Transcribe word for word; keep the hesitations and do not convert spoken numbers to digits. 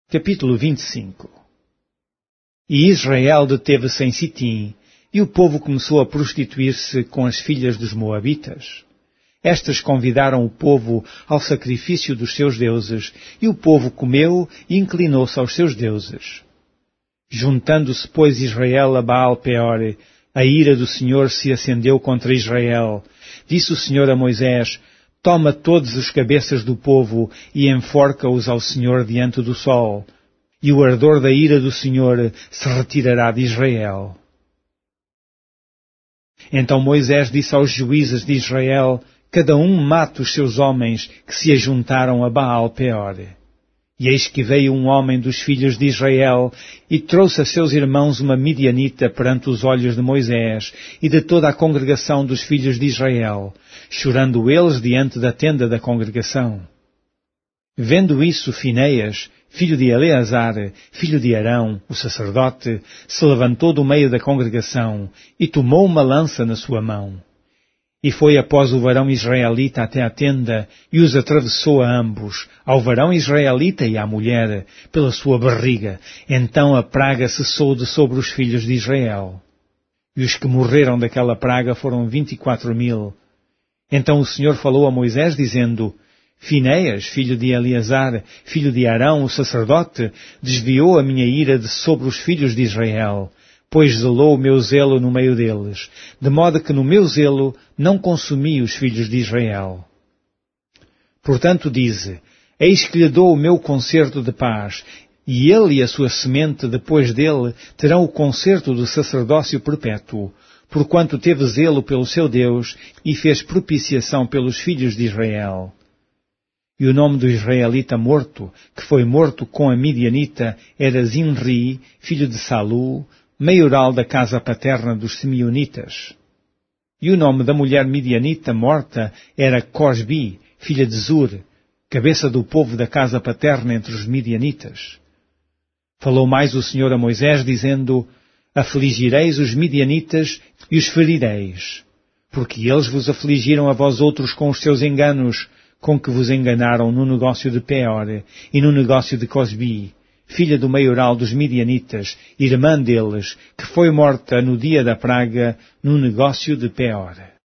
Capítulo vinte e cinco. E Israel deteve-se em Sitim, e o povo começou a prostituir-se com as filhas dos Moabitas. Estas convidaram o povo ao sacrifício dos seus deuses, e o povo comeu e inclinou-se aos seus deuses. Juntando-se, pois, Israel a Baal-Peor, a ira do Senhor se acendeu contra Israel. Disse o Senhor a Moisés: Toma todos os cabeças do povo e enforca-os ao Senhor diante do sol, e o ardor da ira do Senhor se retirará de Israel. Então Moisés disse aos juízes de Israel: Cada um mate os seus homens que se ajuntaram a Baal-Peor. E eis que veio um homem dos filhos de Israel e trouxe a seus irmãos uma midianita perante os olhos de Moisés e de toda a congregação dos filhos de Israel, chorando eles diante da tenda da congregação. Vendo isso, Finéias, filho de Eleazar, filho de Arão, o sacerdote, se levantou do meio da congregação e tomou uma lança na sua mão. E foi após o varão israelita até a tenda e os atravessou a ambos, ao varão israelita e à mulher, pela sua barriga. Então a praga cessou de sobre os filhos de Israel. E os que morreram daquela praga foram vinte e quatro mil. Então o Senhor falou a Moisés, dizendo: Finéias, filho de Eleazar, filho de Arão, o sacerdote, desviou a minha ira de sobre os filhos de Israel, pois zelou o meu zelo no meio deles, de modo que no meu zelo não consumi os filhos de Israel. Portanto dize: Eis que lhe dou o meu concerto de paz, e ele e a sua semente depois dele terão o concerto do sacerdócio perpétuo, porquanto teve zelo pelo seu Deus e fez propiciação pelos filhos de Israel. E o nome do israelita morto, que foi morto com a midianita, era Zinri, filho de Salu, maioral da casa paterna dos Simeonitas. E o nome da mulher midianita morta era Cosbi, filha de Zur, cabeça do povo da casa paterna entre os midianitas. Falou mais o Senhor a Moisés, dizendo: Afligireis os midianitas e os ferireis, porque eles vos afligiram a vós outros com os seus enganos, com que vos enganaram no negócio de Peor e no negócio de Cosbi, filha do maioral dos midianitas, irmã deles, que foi morta no dia da praga no negócio de Peor.